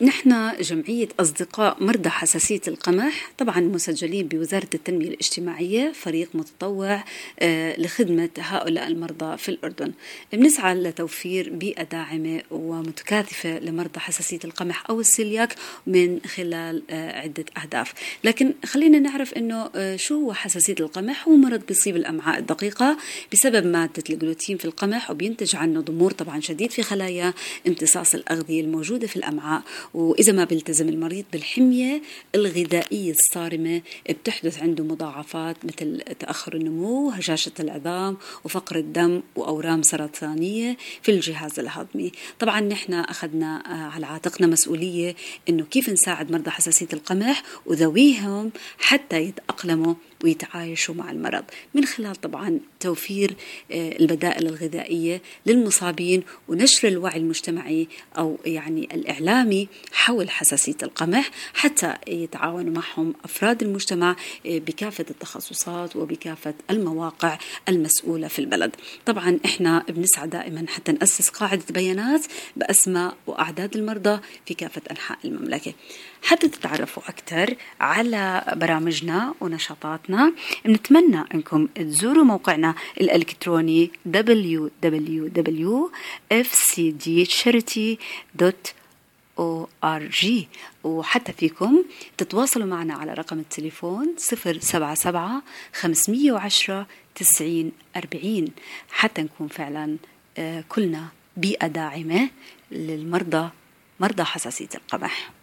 نحن جمعية أصدقاء مرضى حساسية القمح، طبعا مسجلين بوزارة التنمية الاجتماعية، فريق متطوع لخدمة هؤلاء المرضى في الأردن. بنسعى لتوفير بيئة داعمة ومتكاتفة لمرضى حساسية القمح أو السيلياك من خلال عدة أهداف. لكن خلينا نعرف إنه شو هو حساسية القمح. هو مرض بيصيب الأمعاء الدقيقة بسبب مادة الجلوتين في القمح، وبينتج عنه ضمور طبعا شديد في خلايا امتصاص الأغذية الموجودة في الأمعاء، وإذا ما بيلتزم المريض بالحمية الغذائية الصارمة بتحدث عنده مضاعفات مثل تأخر النمو، هشاشة العظام، وفقر الدم، وأورام سرطانية في الجهاز الهضمي. طبعا نحن أخذنا على عاتقنا مسؤولية إنه كيف نساعد مرضى حساسية القمح وذويهم حتى يتأقلموا ويتعايشوا مع المرض، من خلال طبعا توفير البدائل الغذائية للمصابين ونشر الوعي المجتمعي أو يعني الإعلامي حول حساسية القمح، حتى يتعاون معهم أفراد المجتمع بكافة التخصصات وبكافة المواقع المسؤولة في البلد. طبعا إحنا بنسعى دائما حتى نأسس قاعدة بيانات بأسماء وأعداد المرضى في كافة أنحاء المملكة. حتى تتعرفوا أكثر على برامجنا ونشاطاتنا، نتمنى أنكم تزوروا موقعنا الإلكتروني www.fcdcharity.org، وحتى فيكم تتواصلوا معنا على رقم التليفون 077 510 90 40 حتى نكون فعلا كلنا بيئة داعمة للمرضى، مرضى حساسية القمح.